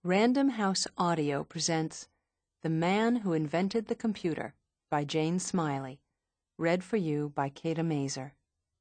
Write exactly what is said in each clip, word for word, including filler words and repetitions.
Random House Audio presents The Man Who Invented the Computer by Jane Smiley, read for you by Kata Mazer.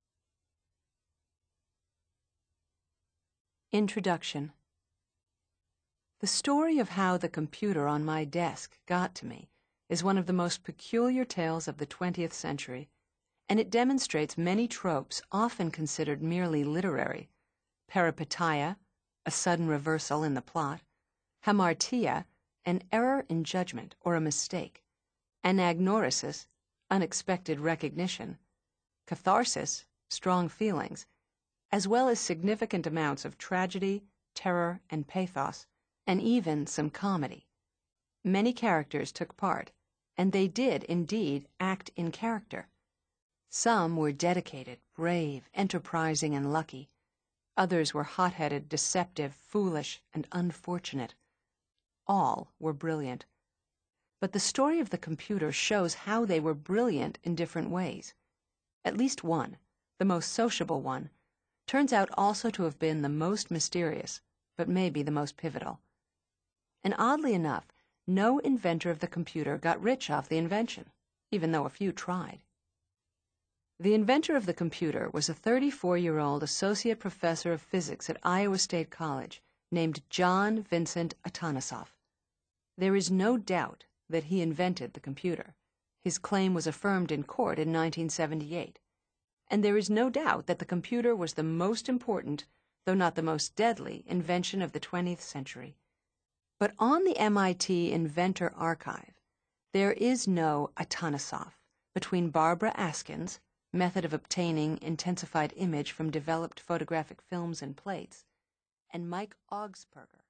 Introduction. The story of how the computer on my desk got to me is one of the most peculiar tales of the twentieth century, and it demonstrates many tropes often considered merely literary: peripeteia, a sudden reversal in the plot; hamartia, an error in judgment or a mistake; anagnorisis, unexpected recognition; catharsis, strong feelings, as well as significant amounts of tragedy, terror, and pathos, and even some comedy. Many characters took part, and they did, indeed, act in character. Some were dedicated, brave, enterprising, and lucky. Others were hot-headed, deceptive, foolish, and unfortunate. All were brilliant. But the story of the computer shows how they were brilliant in different ways. At least one, the most sociable one, turns out also to have been the most mysterious, but maybe the most pivotal. And oddly enough, no inventor of the computer got rich off the invention, even though a few tried. The inventor of the computer was a thirty-four-year-old associate professor of physics at Iowa State College named John Vincent Atanasoff. There is no doubt that he invented the computer. His claim was affirmed in court in nineteen seventy-eight. And there is no doubt that the computer was the most important, though not the most deadly, invention of the twentieth century. But on the M I T Inventor Archive, there is no Atanasoff between Barbara Askin's method of obtaining intensified image from developed photographic films and plates, and Mike Augsburger.